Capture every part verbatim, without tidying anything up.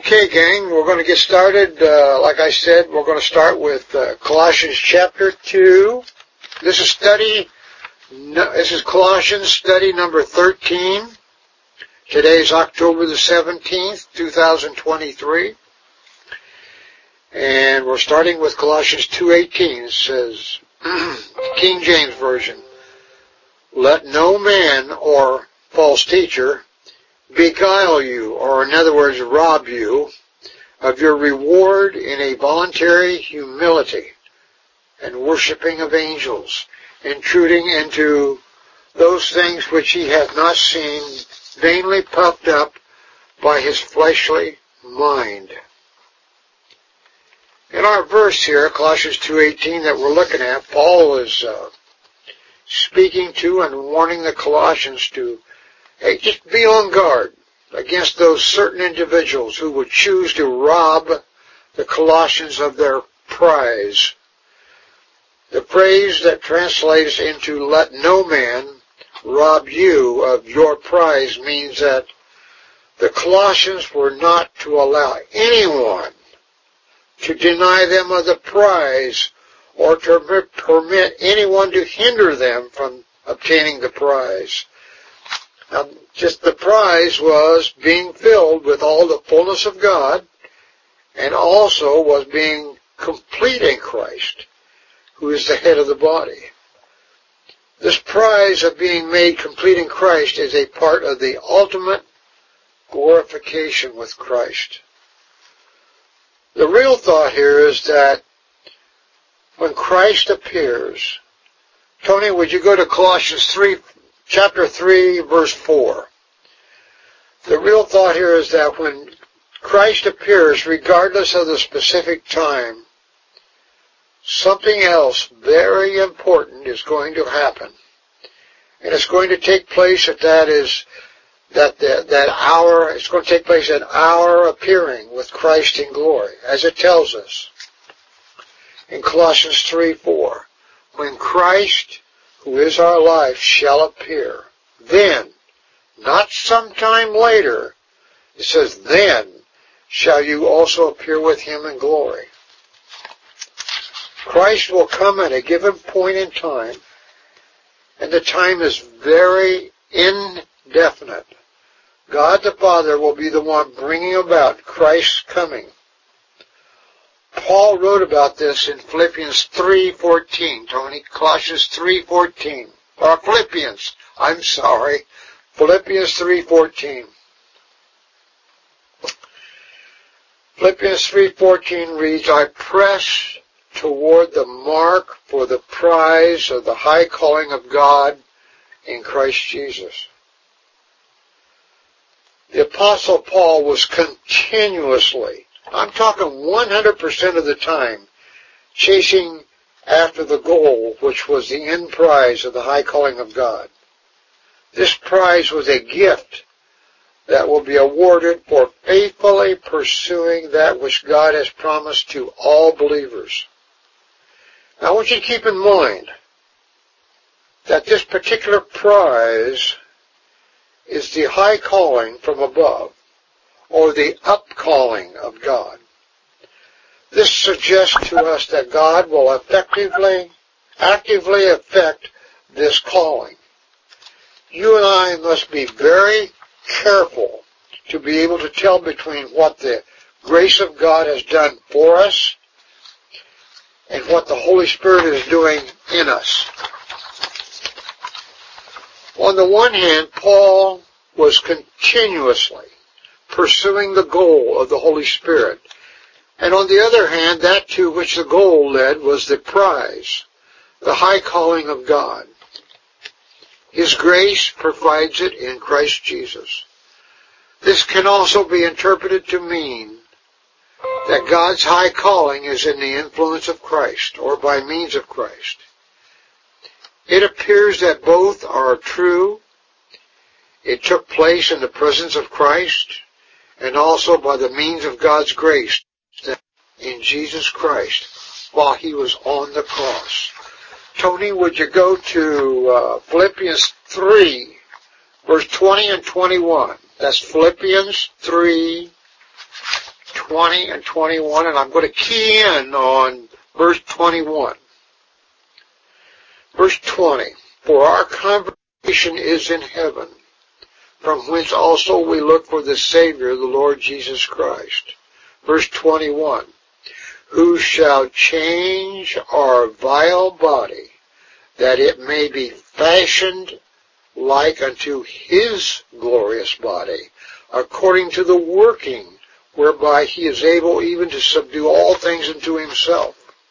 Okay, gang, we're going to get started. Uh, like I said, we're going to start with uh, Colossians chapter two. This is study. No, this is Colossians study number thirteen. Today is October the seventeenth, two thousand twenty-three, and we're starting with Colossians two eighteen. It says, King James Version, "Let no man or false teacher beguile you," or in other words, rob you, "of your reward in a voluntary humility and worshiping of angels, intruding into those things which he hath not seen, vainly puffed up by his fleshly mind." In our verse here, Colossians two eighteen, that we're looking at, Paul is uh, speaking to and warning the Colossians to, hey, just be on guard against those certain individuals who would choose to rob the Colossians of their prize. The phrase that translates into "let no man rob you of your prize" means that the Colossians were not to allow anyone to deny them of the prize or to permit anyone to hinder them from obtaining the prize. Now, just the prize was being filled with all the fullness of God, and also was being complete in Christ, who is the head of the body. This prize of being made complete in Christ is a part of the ultimate glorification with Christ. The real thought here is that when Christ appears, Tony, would you go to Colossians three, chapter three, verse four? The real thought here is that when Christ appears, regardless of the specific time, something else very important is going to happen. And it's going to take place at that is that the, that hour, it's going to take place at our appearing with Christ in glory, as it tells us in Colossians three four. When Christ, who is our life, shall appear, then, not sometime later, it says, then shall you also appear with him in glory. Christ will come at a given point in time, and the time is very indefinite. God the Father will be the one bringing about Christ's coming. Paul wrote about this in Philippians three fourteen, Tony, Colossians three fourteen, or Philippians, I'm sorry, Philippians three fourteen. Philippians three fourteen reads, "I press toward the mark for the prize of the high calling of God in Christ Jesus." The Apostle Paul was continuously, I'm talking one hundred percent of the time, chasing after the goal, which was the end prize of the high calling of God. This prize was a gift that will be awarded for faithfully pursuing that which God has promised to all believers. Now I want you to keep in mind that this particular prize is the high calling from above, or the upcalling of God. This suggests to us that God will effectively, actively affect this calling. You and I must be very careful to be able to tell between what the grace of God has done for us and what the Holy Spirit is doing in us. On the one hand, Paul was continuously pursuing the goal of the Holy Spirit. And on the other hand, that to which the goal led was the prize, the high calling of God. His grace provides it in Christ Jesus. This can also be interpreted to mean that God's high calling is in the influence of Christ, or by means of Christ. It appears that both are true. It took place in the presence of Christ, and also by the means of God's grace in Jesus Christ while he was on the cross. Tony, would you go to uh, Philippians three, verse twenty and twenty-one? That's Philippians three, twenty and twenty-one, and I'm going to key in on verse twenty-one. Verse twenty, for our conversation is in heaven, from whence also we look for the Savior, the Lord Jesus Christ. Verse twenty-one, who shall change our vile body, that it may be fashioned like unto his glorious body, according to the working whereby he is able even to subdue all things unto himself.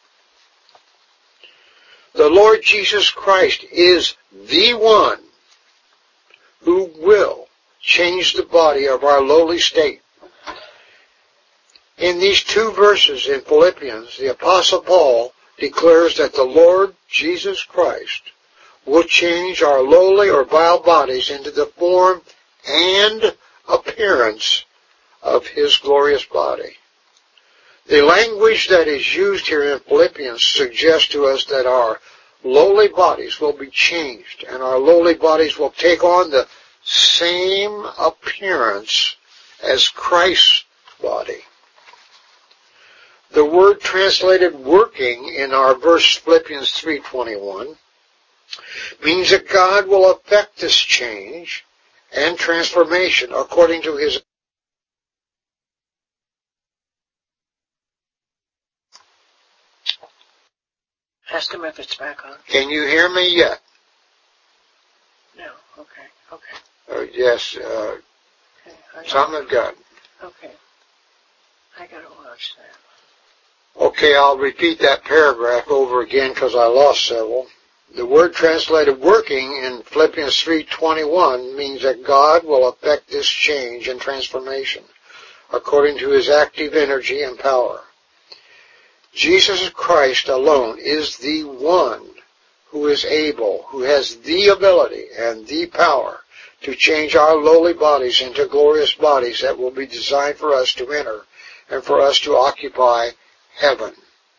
The Lord Jesus Christ is the one who will change the body of our lowly state. In these two verses in Philippians, the Apostle Paul declares that the Lord Jesus Christ will change our lowly or vile bodies into the form and appearance of his glorious body. The language that is used here in Philippians suggests to us that our lowly bodies will be changed, and our lowly bodies will take on the same appearance as Christ's body. The word translated working in our verse Philippians three twenty-one means that God will effect this change and transformation according to his Ask him if it's back on. Can you hear me yet? No. Okay. Okay. Uh, yes. Uh, okay. Something has got. Okay. I gotta watch that. Okay, I'll repeat that paragraph over again because I lost several. The word translated working in Philippians three twenty-one means that God will effect this change and transformation according to his active energy and power. Jesus Christ alone is the one who is able, who has the ability and the power to change our lowly bodies into glorious bodies that will be designed for us to enter and for us to occupy heaven.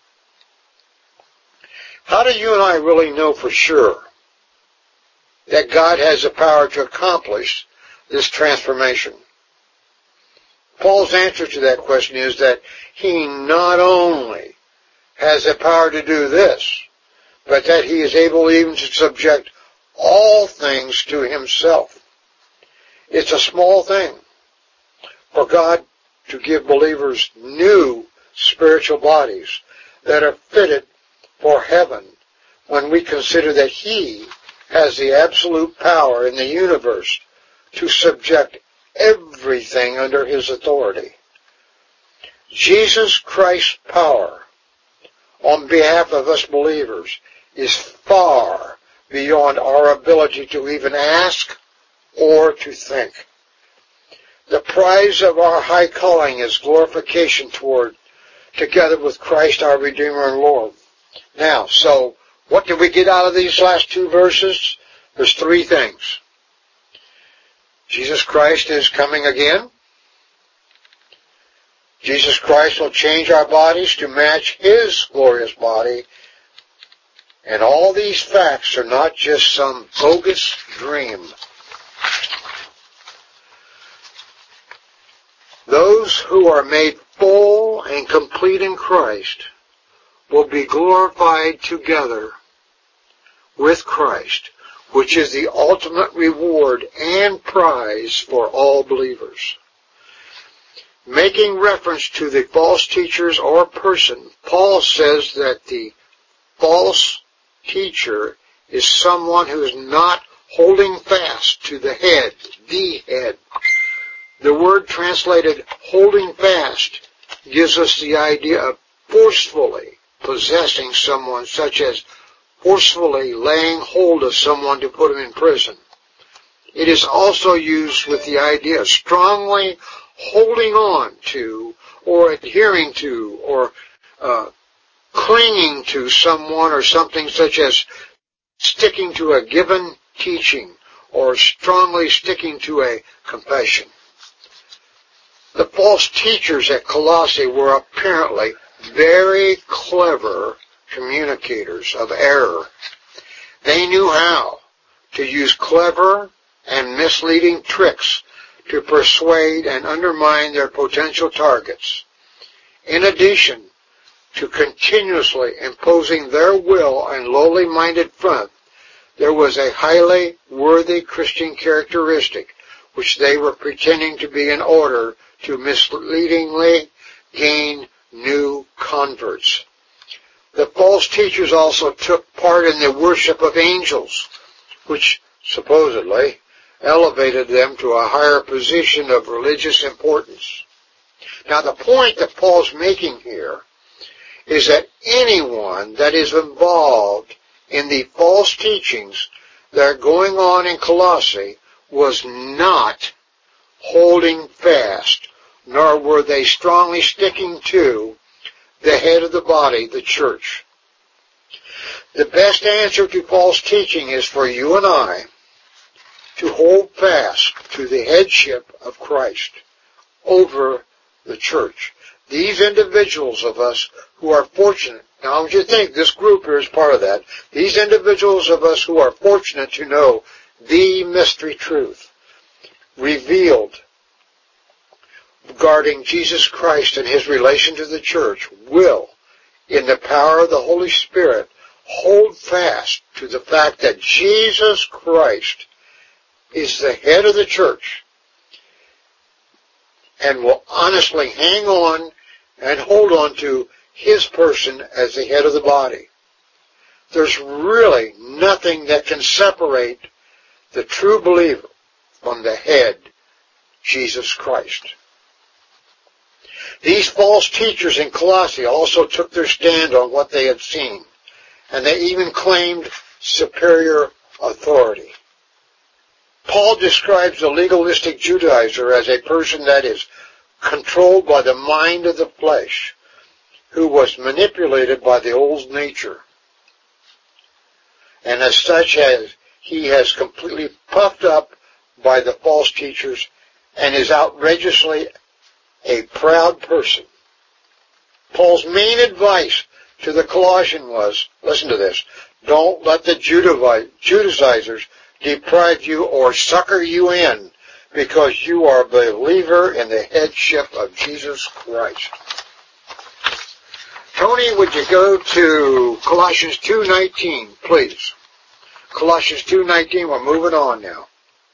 How do you and I really know for sure that God has the power to accomplish this transformation? Paul's answer to that question is that he not only has the power to do this, but that he is able even to subject all things to himself. It's a small thing for God to give believers new spiritual bodies that are fitted for heaven when we consider that he has the absolute power in the universe to subject everything under his authority. Jesus Christ's power on behalf of us believers is far beyond our ability to even ask or to think. The prize of our high calling is glorification toward, together with Christ our Redeemer and Lord. Now, so, what did we get out of these last two verses? There's three things. Jesus Christ is coming again. Jesus Christ will change our bodies to match his glorious body. And all these facts are not just some bogus dream. Those who are made full and complete in Christ will be glorified together with Christ, which is the ultimate reward and prize for all believers. Making reference to the false teachers or person, Paul says that the false teacher is someone who is not holding fast to the head, the head. The word translated holding fast gives us the idea of forcefully possessing someone, such as forcefully laying hold of someone to put him in prison. It is also used with the idea of strongly holding on to or adhering to or uh, clinging to someone or something, such as sticking to a given teaching or strongly sticking to a confession. The false teachers at Colossae were apparently very clever communicators of error. They knew how to use clever and misleading tricks to persuade and undermine their potential targets. In addition to continuously imposing their will and lowly-minded front, there was a highly worthy Christian characteristic which they were pretending to be in order to misleadingly gain new converts. The false teachers also took part in the worship of angels, which supposedly elevated them to a higher position of religious importance. Now, the point that Paul's making here is that anyone that is involved in the false teachings that are going on in Colossae was not holding fast, nor were they strongly sticking to the head of the body, the church. The best answer to false teaching is for you and I to hold fast to the headship of Christ over the church. These individuals of us who are fortunate, now I want you to think this group here is part of that, these individuals of us who are fortunate to know the mystery truth revealed regarding Jesus Christ and his relation to the church will, in the power of the Holy Spirit, hold fast to the fact that Jesus Christ is the head of the church and will honestly hang on and hold on to his person as the head of the body. There's really nothing that can separate the true believer from the head, Jesus Christ. These false teachers in Colossae also took their stand on what they had seen, and they even claimed superior authority. Paul describes the legalistic Judaizer as a person that is controlled by the mind of the flesh, who was manipulated by the old nature. And as such, as he has completely puffed up by the false teachers and is outrageously a proud person. Paul's main advice to the Colossians was, listen to this, don't let the Judaizers deprive you or sucker you in because you are a believer in the headship of Jesus Christ. Tony, would you go to Colossians two nineteen, please? Colossians two nineteen, we're moving on now.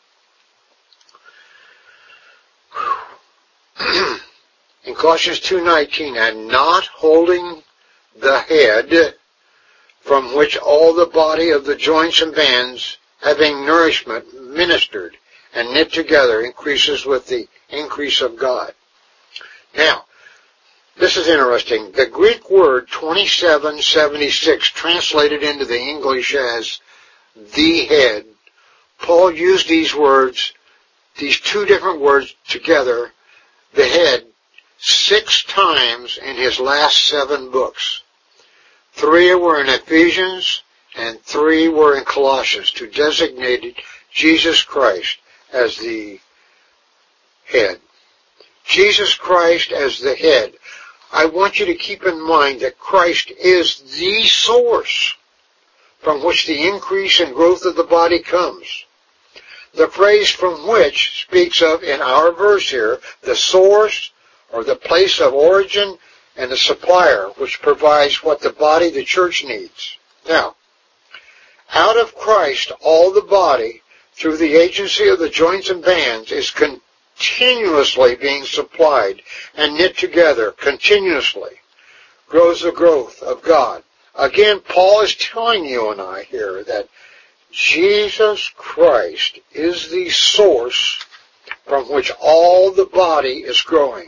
In Colossians two nineteen, and not holding the head, from which all the body of the joints and bands, having nourishment ministered and knit together, increases with the increase of God. Now, this is interesting. The Greek word twenty-seven seventy-six, translated into the English as the head, Paul used these words, these two different words together, the head, six times in his last seven books. Three were in Ephesians and three were in Colossians to designate Jesus Christ as the head. Jesus Christ as the head. I want you to keep in mind that Christ is the source from which the increase and growth of the body comes. The phrase from which speaks of, in our verse here, the source or the place of origin and the supplier which provides what the body, the church, needs. Now, out of Christ, all the body, through the agency of the joints and bands, is continuously being supplied and knit together continuously. Grows the growth of God. Again, Paul is telling you and I here that Jesus Christ is the source from which all the body is growing.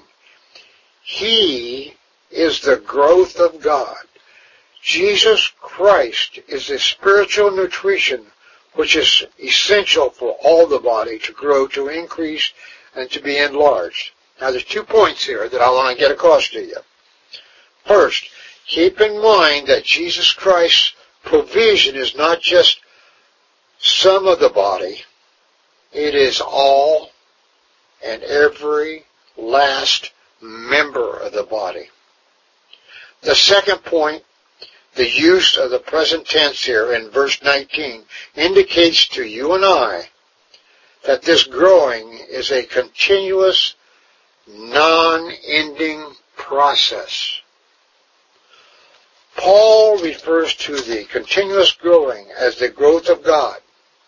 He is the growth of God. Jesus Christ is the spiritual nutrition which is essential for all the body to grow, to increase, and to be enlarged. Now, there's two points here that I want to get across to you. First, keep in mind that Jesus Christ's provision is not just some of the body. It is all and every last member of the body. The second point, the use of the present tense here in verse nineteen, indicates to you and I that this growing is a continuous, non-ending process. Paul refers to the continuous growing as the growth of God,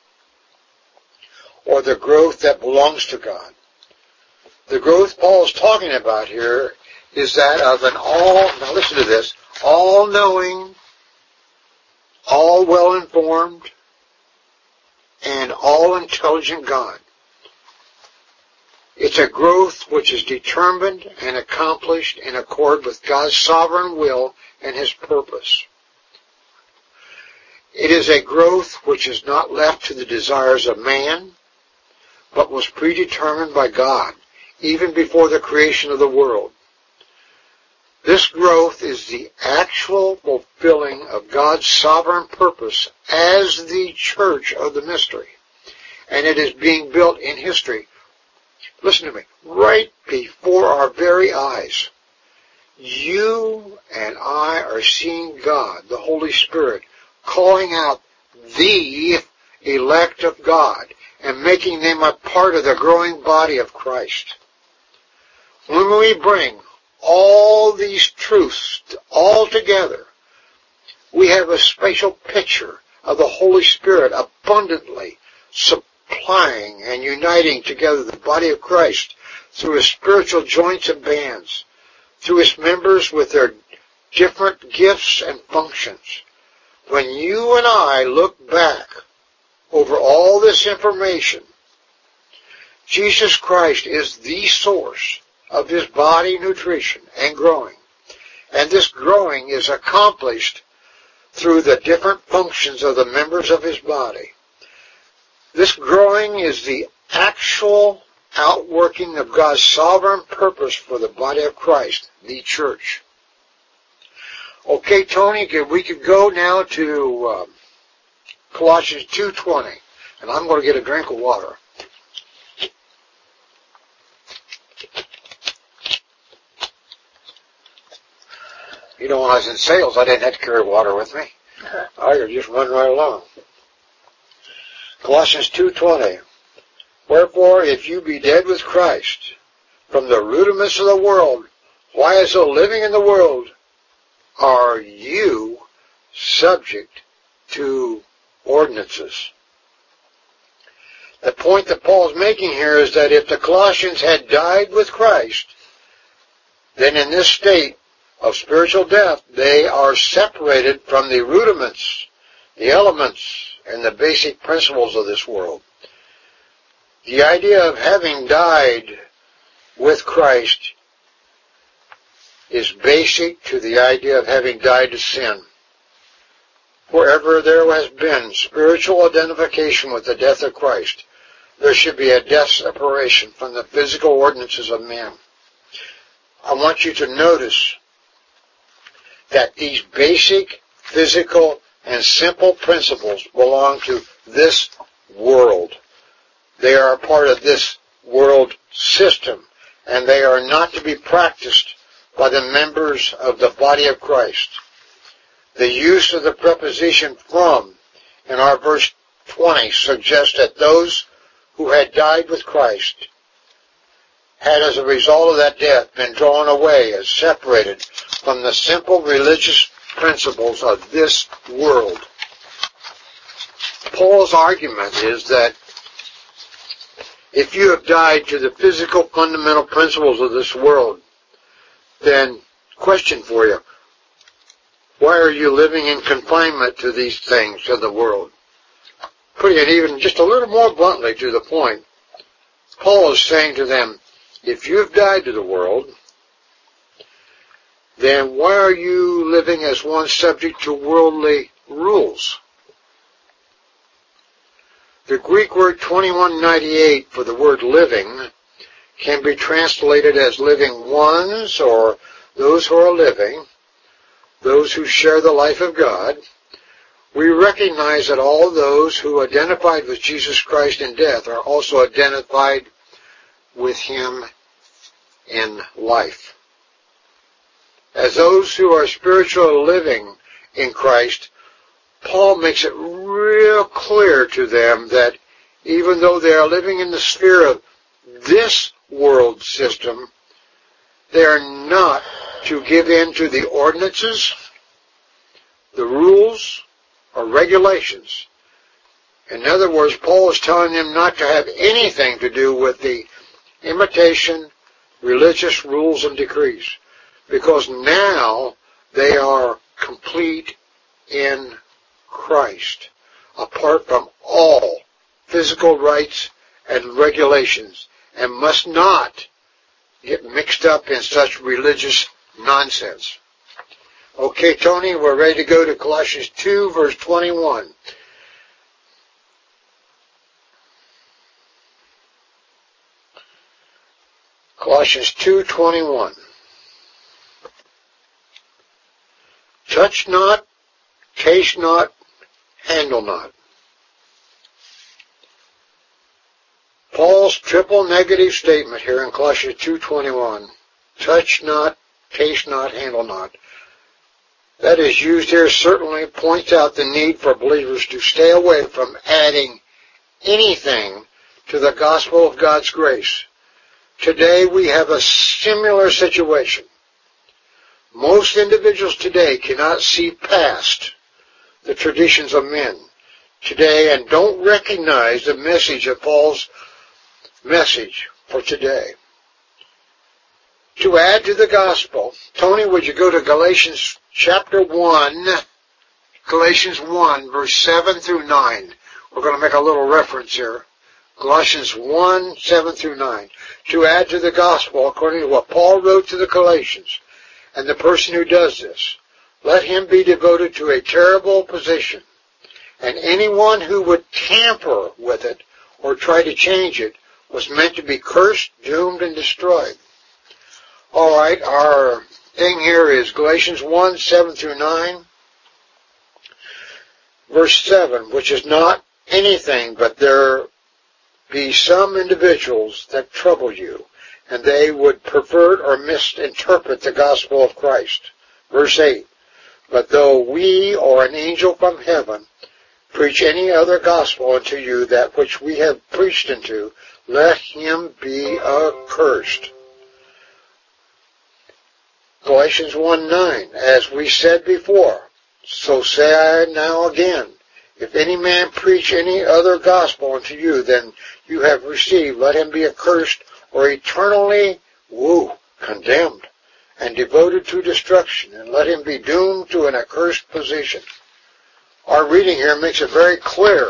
or the growth that belongs to God. The growth Paul is talking about here is that of an all, now listen to this, all-knowing, all well-informed, and all-intelligent God. It's a growth which is determined and accomplished in accord with God's sovereign will and His purpose. It is a growth which is not left to the desires of man, but was predetermined by God, even before the creation of the world. This growth is the actual fulfilling of God's sovereign purpose as the church of the mystery. And it is being built in history. Listen to me. Right before our very eyes. You and I are seeing God, the Holy Spirit, calling out the elect of God and making them a part of the growing body of Christ. When we bring all these truths all together, we have a spatial picture of the Holy Spirit abundantly supplying and uniting together the body of Christ through His spiritual joints and bands, through His members with their different gifts and functions. When you and I look back over all this information, Jesus Christ is the source of His body nutrition and growing. And this growing is accomplished through the different functions of the members of His body. This growing is the actual outworking of God's sovereign purpose for the body of Christ, the church. Okay, Tony, we could go now to um, Colossians two twenty, and I'm going to get a drink of water. You know, when I was in sales, I didn't have to carry water with me. I could just run right along. Colossians two twenty. Wherefore, if you be dead with Christ, from the rudiments of the world, why as though living in the world, are you subject to ordinances? The point that Paul is making here is that if the Colossians had died with Christ, then in this state of spiritual death, they are separated from the rudiments, the elements, and the basic principles of this world. The idea of having died with Christ is basic to the idea of having died to sin. Wherever there has been spiritual identification with the death of Christ, there should be a death separation from the physical ordinances of men. I want you to notice that these basic, physical, and simple principles belong to this world. They are a part of this world system, and they are not to be practiced by the members of the body of Christ. The use of the preposition from in our verse twenty suggests that those who had died with Christ had, as a result of that death, been drawn away as separated from the simple religious principles of this world. Paul's argument is that if you have died to the physical fundamental principles of this world, then question for you, why are you living in confinement to these things of the world? Putting it even just a little more bluntly to the point, Paul is saying to them, if you have died to the world, then why are you living as one subject to worldly rules? The Greek word twenty-one ninety-eight for the word living can be translated as living ones, or those who are living, those who share the life of God. We recognize that all those who identified with Jesus Christ in death are also identified with Him in life. As those who are spiritually living in Christ, Paul makes it real clear to them that even though they are living in the sphere of this world system, they are not to give in to the ordinances, the rules, or regulations. In other words, Paul is telling them not to have anything to do with the imitation religious rules and decrees, because now they are complete in Christ, apart from all physical rites and regulations, and must not get mixed up in such religious nonsense. Okay, Tony, we're ready to go to Colossians two, verse twenty-one. Colossians two twenty-one. Touch not, taste not, handle not. Paul's triple negative statement here in Colossians two twenty-one. Touch not, taste not, handle not. That is used here certainly points out the need for believers to stay away from adding anything to the gospel of God's grace. Today we have a similar situation. Most individuals today cannot see past the traditions of men today and don't recognize the message of Paul's message for today. To add to the gospel, Tony, would you go to Galatians chapter one, Galatians one, verse seven through nine. We're going to make a little reference here. Galatians one, seven through nine. To add to the gospel, according to what Paul wrote to the Galatians, and the person who does this, let him be devoted to a terrible position, and anyone who would tamper with it or try to change it was meant to be cursed, doomed, and destroyed. All right, our thing here is Galatians one, seven through nine. Verse seven, which is not anything, but there be some individuals that trouble you, and they would pervert or misinterpret the gospel of Christ. Verse eight, but though we or an angel from heaven preach any other gospel unto you that which we have preached unto, let him be accursed. Galatians one nine, as we said before, so say I now again, if any man preach any other gospel unto you than you have received, let him be accursed or eternally, woo, condemned and devoted to destruction, and let him be doomed to an accursed position. Our reading here makes it very clear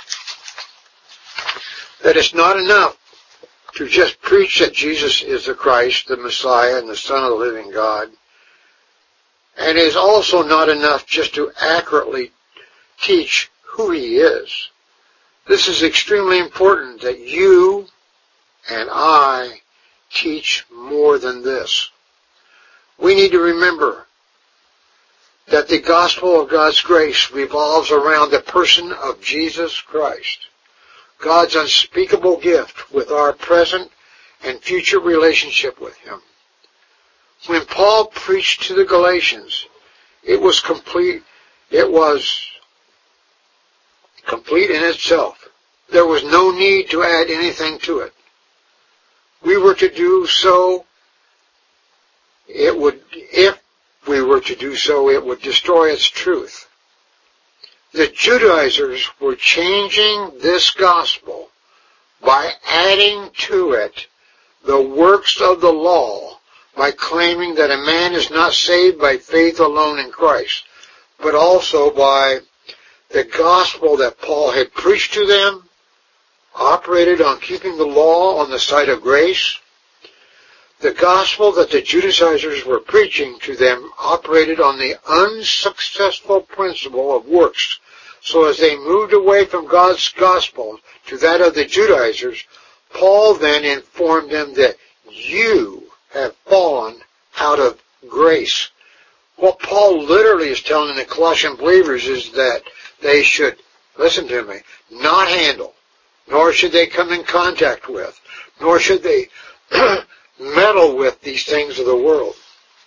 that it's not enough to just preach that Jesus is the Christ, the Messiah, and the Son of the living God. And it is also not enough just to accurately teach who he is. This is extremely important that you and I teach more than this. We need to remember that the gospel of God's grace revolves around the person of Jesus Christ, God's unspeakable gift with our present and future relationship with him. When Paul preached to the Galatians, it was complete, it was complete in itself. There was no need to add anything to it. We were to do so, it would, if we were to do so, it would destroy its truth. The Judaizers were changing this gospel by adding to it the works of the law, by claiming that a man is not saved by faith alone in Christ, but also by the gospel that Paul had preached to them, operated on keeping the law on the side of grace. The gospel that the Judaizers were preaching to them operated on the unsuccessful principle of works. So as they moved away from God's gospel to that of the Judaizers, Paul then informed them that you have fallen out of grace. What Paul literally is telling the Colossian believers is that they should, listen to me, not handle, nor should they come in contact with, nor should they meddle with these things of the world.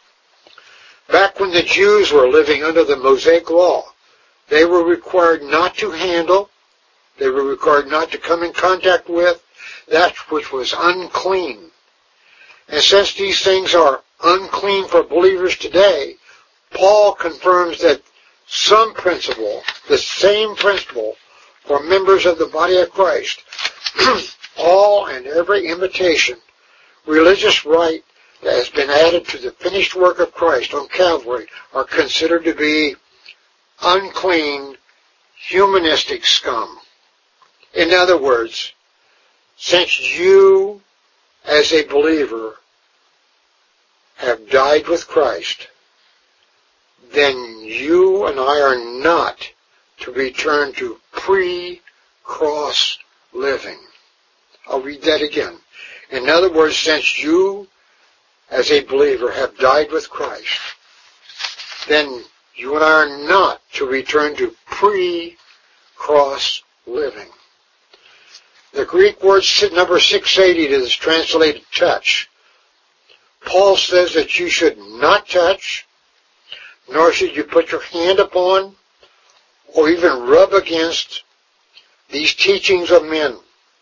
Back when the Jews were living under the Mosaic law, they were required not to handle, they were required not to come in contact with that which was unclean. And since these things are unclean for believers today, Paul confirms that some principle, the same principle for members of the body of Christ, all and every imitation, religious rite that has been added to the finished work of Christ on Calvary are considered to be unclean, humanistic scum. In other words, since you, as a believer, have died with Christ, then you and I are not to return to pre-cross living. I'll read that again. In other words, since you, as a believer, have died with Christ, then you and I are not to return to pre-cross living. The Greek word number six eighty is translated touch. Paul says that you should not touch, nor should you put your hand upon, or even rub against these teachings of men.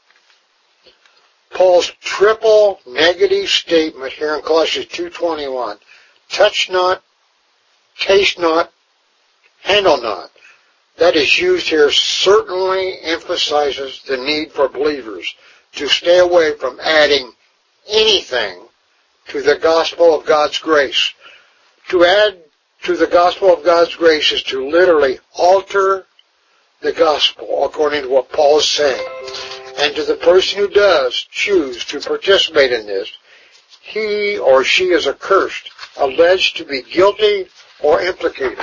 Paul's triple negative statement here in Colossians two twenty-one, touch not, taste not, handle not, that is used here certainly emphasizes the need for believers to stay away from adding anything to the gospel of God's grace. To add to the gospel of God's grace is to literally alter the gospel, according to what Paul is saying. And to the person who does choose to participate in this, he or she is accursed, alleged to be guilty or implicated.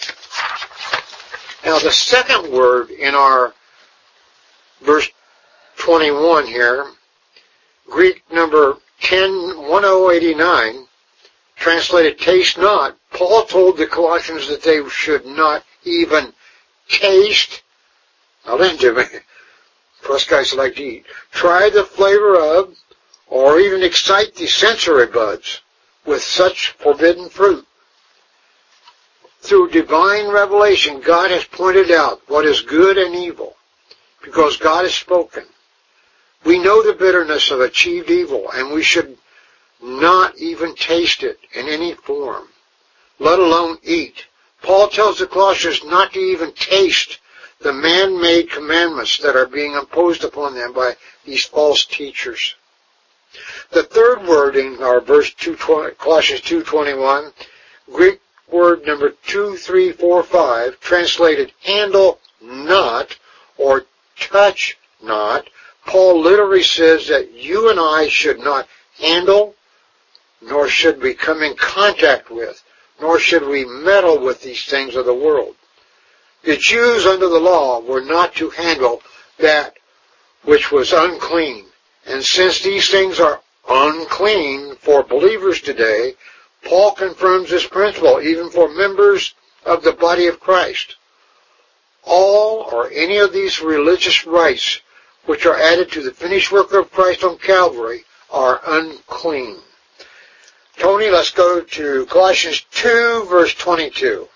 Now the second word in our verse twenty-one here, Greek number ten eighty-nine, translated taste not, Paul told the Colossians that they should not even taste, now listen to me, us guys like to eat, try the flavor of, or even excite the sensory buds with such forbidden fruit. Through divine revelation, God has pointed out what is good and evil, because God has spoken. We know the bitterness of achieved evil, and we should not even taste it in any form, let alone eat. Paul tells the Colossians not to even taste the man-made commandments that are being imposed upon them by these false teachers. The third word in our verse two, Colossians two twenty-one, Greek word number two three four five, translated handle not or touch not, Paul literally says that you and I should not handle, nor should we come in contact with, nor should we meddle with these things of the world. The Jews under the law were not to handle that which was unclean. And since these things are unclean for believers today, Paul confirms this principle even for members of the body of Christ. All or any of these religious rites which are added to the finished work of Christ on Calvary are unclean. Tony, let's go to Colossians two, verse twenty-two.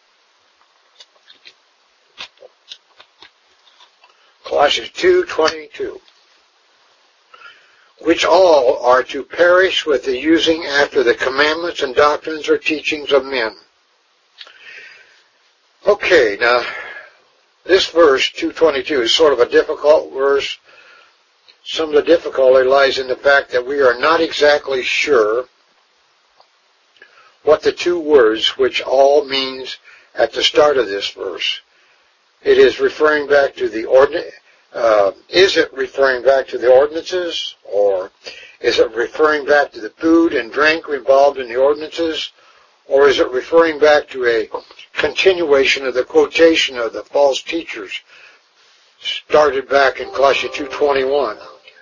Colossians two twenty-two. Which all are to perish with the using after the commandments and doctrines or teachings of men. Okay, now, this verse, two twenty-two, is sort of a difficult verse. Some of the difficulty lies in the fact that we are not exactly sure what the two words, which all means at the start of this verse. It is referring back to the ordinance. Uh, is it referring back to the ordinances, or is it referring back to the food and drink involved in the ordinances, or is it referring back to a continuation of the quotation of the false teachers started back in Colossians two twenty-one?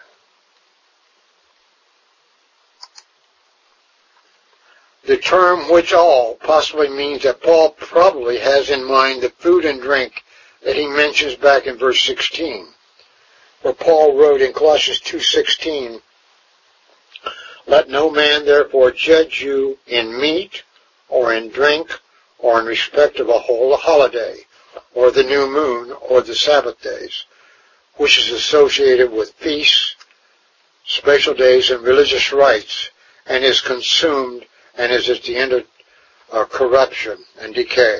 The term which all possibly means that Paul probably has in mind the food and drink that he mentions back in verse sixteen, where Paul wrote in Colossians two sixteen, let no man therefore judge you in meat or in drink or in respect of a whole holiday or the new moon or the Sabbath days, which is associated with feasts, special days, and religious rites, and is consumed and is at the end of uh, corruption and decay.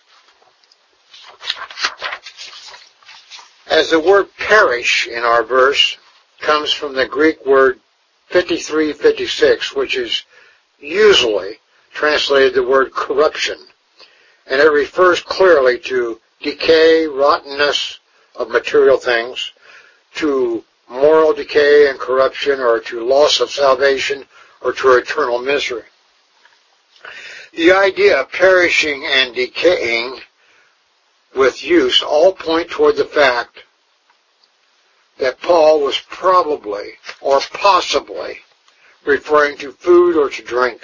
As the word perish in our verse comes from the Greek word fifty-three fifty-six, which is usually translated the word corruption, and it refers clearly to decay, rottenness of material things, to moral decay and corruption, or to loss of salvation, or to eternal misery. The idea of perishing and decaying with use all point toward the fact that Paul was probably or possibly referring to food or to drink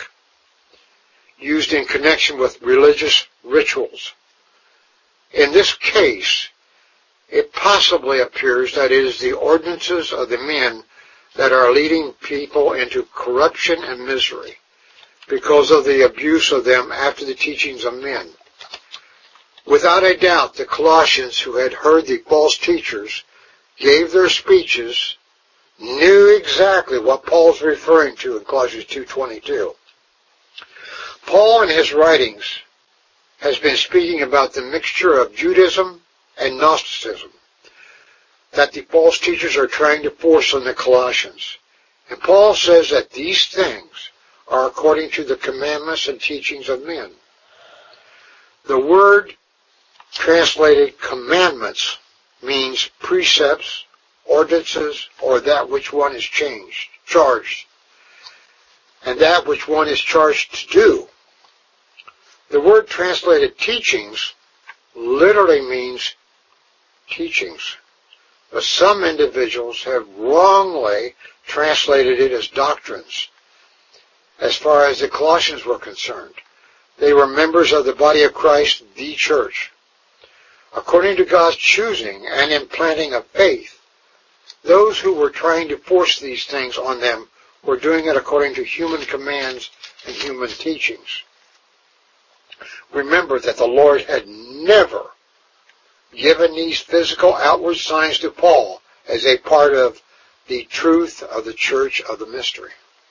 used in connection with religious rituals. In this case, it possibly appears that it is the ordinances of the men that are leading people into corruption and misery because of the abuse of them after the teachings of men. Without a doubt, the Colossians who had heard the false teachers gave their speeches knew exactly what Paul's referring to in Colossians two twenty-two. Paul in his writings has been speaking about the mixture of Judaism and Gnosticism that the false teachers are trying to force on the Colossians. And Paul says that these things are according to the commandments and teachings of men. The word translated commandments means precepts, ordinances, or that which one is changed, charged, and that which one is charged to do. The word translated teachings literally means teachings, but some individuals have wrongly translated it as doctrines. As far as the Colossians were concerned, they were members of the body of Christ, the church. According to God's choosing and implanting of faith, those who were trying to force these things on them were doing it according to human commands and human teachings. Remember that the Lord had never given these physical outward signs to Paul as a part of the truth of the church of the mystery.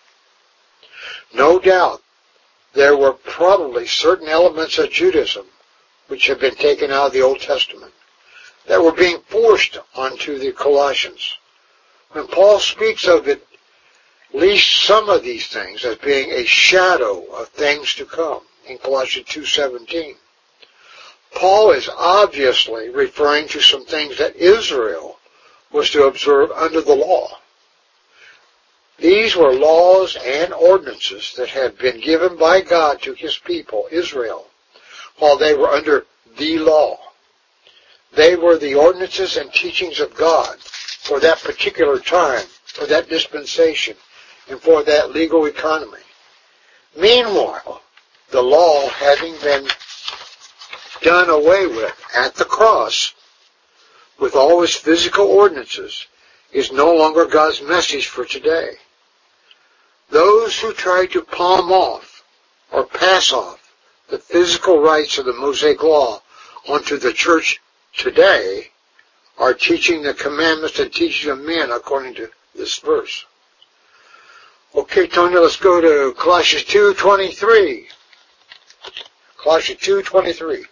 No doubt there were probably certain elements of Judaism which had been taken out of the Old Testament that were being forced onto the Colossians. When Paul speaks of at least some of these things as being a shadow of things to come in Colossians two seventeen, Paul is obviously referring to some things that Israel was to observe under the law. These were laws and ordinances that had been given by God to his people, Israel, while they were under the law. They were the ordinances and teachings of God for that particular time, for that dispensation, and for that legal economy. Meanwhile, the law having been done away with at the cross, with all its physical ordinances, is no longer God's message for today. Those who try to palm off or pass off the physical rights of the Mosaic law onto the church today are teaching the commandments and teaching of men according to this verse. Okay, Tony, let's go to Colossians two twenty-three. Colossians two twenty-three.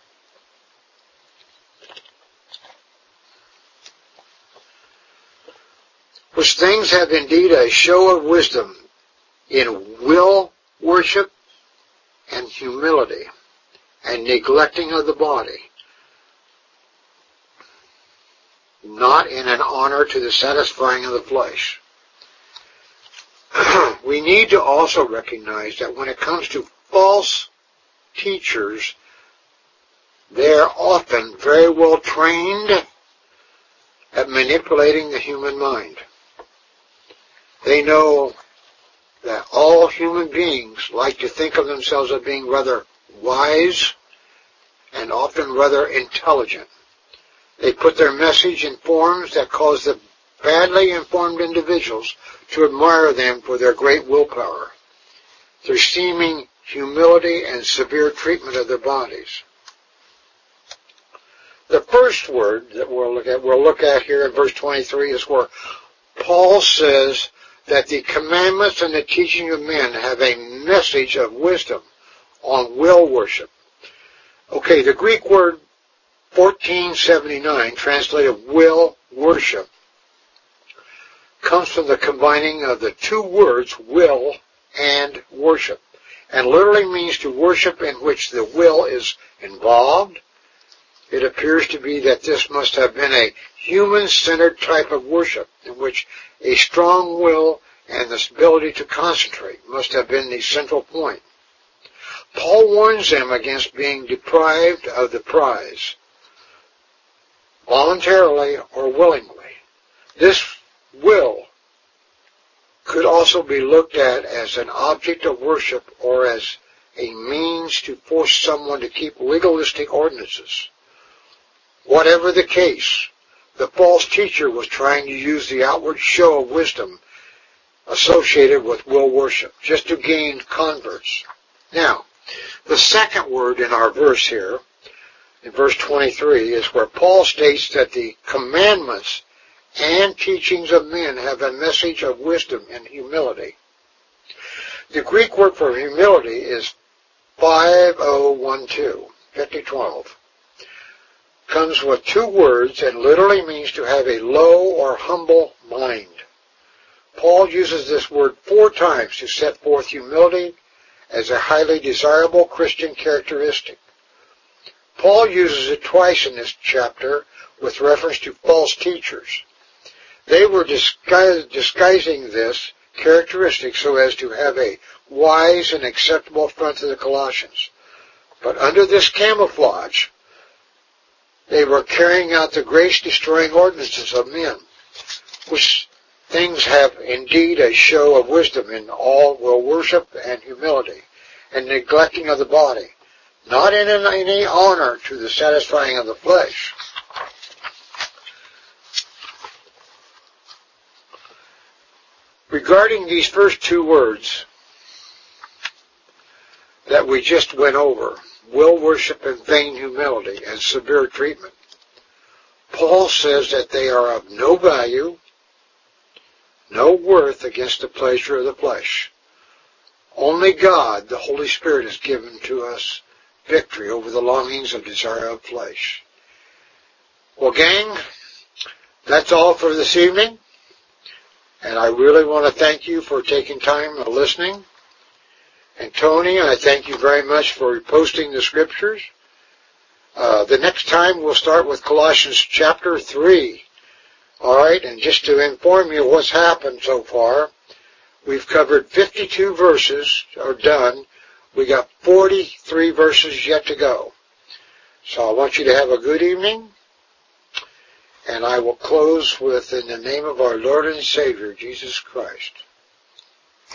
Which things have indeed a show of wisdom in will worship and humility and neglecting of the body, not in an honor to the satisfying of the flesh. We need to also recognize that when it comes to false teachers, they are often very well trained at manipulating the human mind. They know that all human beings like to think of themselves as being rather wise and often rather intelligent. They put their message in forms that cause the badly informed individuals to admire them for their great willpower, their seeming humility and severe treatment of their bodies. The first word that we'll look at, we'll look at here in verse twenty-three is where Paul says that the commandments and the teaching of men have a message of wisdom on will worship. Okay, the Greek word fourteen seventy-nine, translated will worship, comes from the combining of the two words will and worship, and literally means to worship in which the will is involved. It appears to be that this must have been a human-centered type of worship in which a strong will and the ability to concentrate must have been the central point. Paul warns them against being deprived of the prize, voluntarily or willingly. This will could also be looked at as an object of worship or as a means to force someone to keep legalistic ordinances. Whatever the case, the false teacher was trying to use the outward show of wisdom associated with will worship just to gain converts. Now, the second word in our verse here, in verse twenty-three, is where Paul states that the commandments and teachings of men have a message of wisdom and humility. The Greek word for humility is five oh one two, fifty twelve. Comes with two words and literally means to have a low or humble mind. Paul uses this word four times to set forth humility as a highly desirable Christian characteristic. Paul uses it twice in this chapter with reference to false teachers. They were disguise, disguising this characteristic so as to have a wise and acceptable front to the Colossians. But under this camouflage, they were carrying out the grace-destroying ordinances of men, which things have indeed a show of wisdom in all will worship and humility, and neglecting of the body, not in any honor to the satisfying of the flesh. Regarding these first two words that we just went over, will worship and vain humility and severe treatment, Paul says that they are of no value, no worth against the pleasure of the flesh. Only God, the Holy Spirit, has given to us victory over the longings of desire of flesh. Well, gang, that's all for this evening. And I really want to thank you for taking time and listening. And Tony, I thank you very much for posting the scriptures. Uh, the next time we'll start with Colossians chapter three. All right, and just to inform you what's happened so far, we've covered fifty-two verses, are done. We got forty-three verses yet to go. So I want you to have a good evening. And I will close with, in the name of our Lord and Savior, Jesus Christ.